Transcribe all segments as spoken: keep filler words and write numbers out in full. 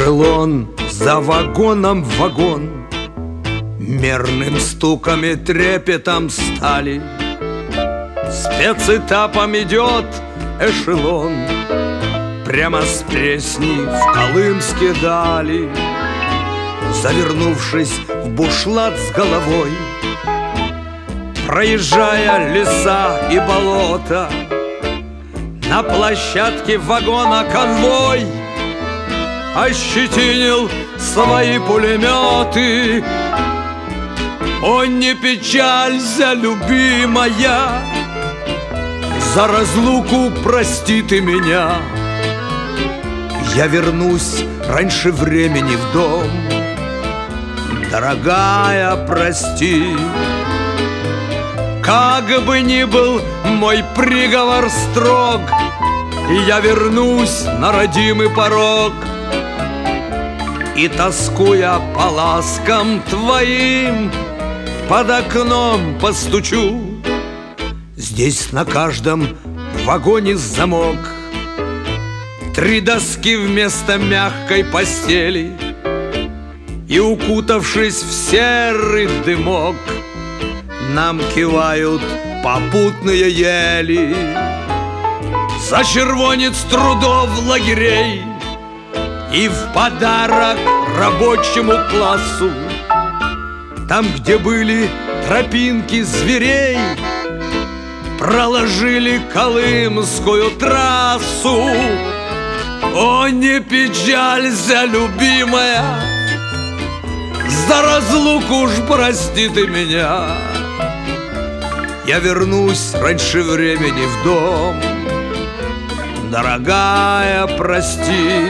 Эшелон за вагоном в вагон, мерным стуком и трепетом стали. Спецэтапом идет эшелон прямо с Пресни в Колымске дали. Завернувшись в бушлат с головой, проезжая леса и болота, на площадке вагона конвой ощетинил свои пулеметы. О, не печалься, любимая, за разлуку прости ты меня. Я вернусь раньше времени в дом, дорогая, прости. Как бы ни был мой приговор строг, я вернусь на родимый порог. И, тоскуя по ласкам твоим, под окном постучу. Здесь на каждом вагоне замок, три доски вместо мягкой постели. И, укутавшись в серый дымок, нам кивают попутные ели. За червонец трудов лагерей и в подарок рабочему классу, там, где были тропинки зверей, проложили Колымскую трассу. О, не печалься, любимая, за разлуку уж прости ты меня. Я вернусь раньше времени в дом, дорогая, прости.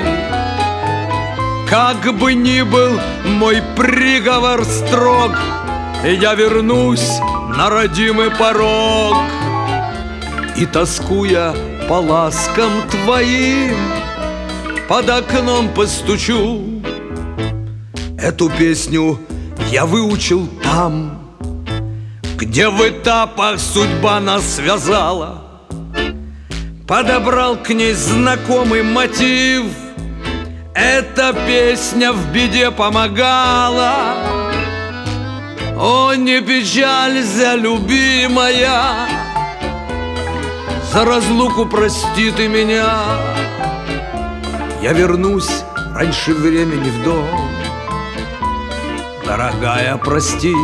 Как бы ни был мой приговор строг, я вернусь на родимый порог. И, тоскуя по ласкам твоим, под окном постучу. Эту песню я выучил там, где в этапах судьба нас связала. Подобрал к ней знакомый мотив, эта песня в беде помогала. О, не печалься, любимая, за разлуку прости ты меня. Я вернусь раньше времени в дом, дорогая, прости.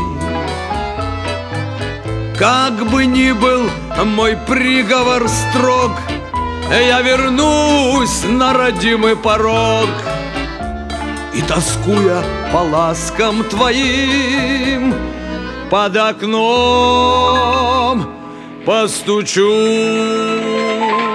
Как бы ни был мой приговор строг, я вернусь на родимый порог. И, тоскуя по ласкам твоим, под окном постучу.